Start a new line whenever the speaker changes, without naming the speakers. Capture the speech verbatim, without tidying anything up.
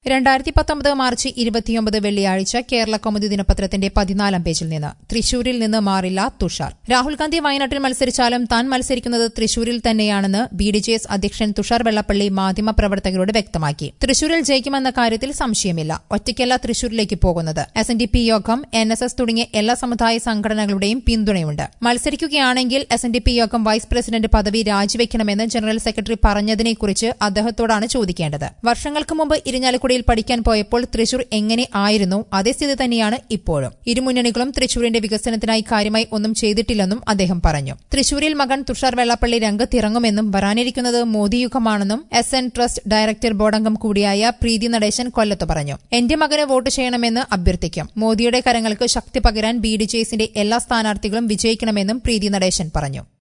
രണ്ടായിരത്തി പത്തൊമ്പത് മാർച്ച് ഇരുപത്തിയൊമ്പത് വെള്ളിയാഴ്ച കേരള കൗമുദി ദിനപത്രത്തിന്റെ പതിനാലാം പേജിൽ നിന്ന് തൃശൂരിൽ നിന്ന് മാറില്ല തുഷാർ. രാഹുൽ ഗാന്ധി വയനാട്ടിൽ മത്സരിച്ചാലും താൻ മത്സരിക്കുന്നത് തൃശൂരിൽ തന്നെയാണെന്ന് ബി ഡി ജെ എസ് അധ്യക്ഷൻ തുഷാർ വെള്ളാപ്പള്ളി മാധ്യമപ്രവർത്തകരോട് വ്യക്തമാക്കി. തൃശൂരിൽ ജയിക്കുമെന്ന കാര്യത്തിൽ സംശയമില്ല. ഒറ്റയ്ക്കല്ല തൃശൂരിലേക്ക് പോകുന്നത്. S N D P Yogam, N S S തുടങ്ങിയ എല്ലാ സമുദായ സംഘടനകളുടെയും പിന്തുണയുണ്ട്. മത്സരിക്കുകയാണെങ്കിൽ S N D P Yogam vice president പദവി രാജിവെക്കണമെന്ന് ജനറൽ സെക്രട്ടറി പറഞ്ഞതിനെക്കുറിച്ച് അദ്ദേഹത്തോടാണ് ചോദിക്കേണ്ടത്. വർഷങ്ങൾക്ക് മുമ്പ് ഇരിഞ്ഞാലക്കുടി പഠിക്കാൻ പോയപ്പോൾ തൃശൂർ എങ്ങനെ ആയിരുന്നു, അതേ സ്ഥിതി തന്നെയാണ് ഇപ്പോഴും. ഇരുമുന്നണികളും തൃശൂരിന്റെ വികസനത്തിനായി കാര്യമായി ഒന്നും ചെയ്തിട്ടില്ലെന്നും അദ്ദേഹം പറഞ്ഞു. തൃശൂരിൽ മകൻ തുഷാർ വെള്ളാപ്പള്ളി രംഗത്തിറങ്ങുമെന്നും വരാനിരിക്കുന്നത് മോദിയുഗമാണെന്നും എസ് എൻ ട്രസ്റ്റ് ഡയറക്ടർ ബോർഡംഗം കൂടിയായ പ്രീതി നടേശൻ കൊല്ലത്ത് പറഞ്ഞു. എന്റെ മകന് വോട്ട് ചെയ്യണമെന്ന് അഭ്യർത്ഥിക്കും. മോദിയുടെ കരങ്ങൾക്ക് ശക്തി പകരാൻ ബി ഡി ജെ എസിന്റെ എല്ലാ സ്ഥാനാർത്ഥികളും വിജയിക്കണമെന്നും പ്രീതി നടേശൻ പറഞ്ഞു.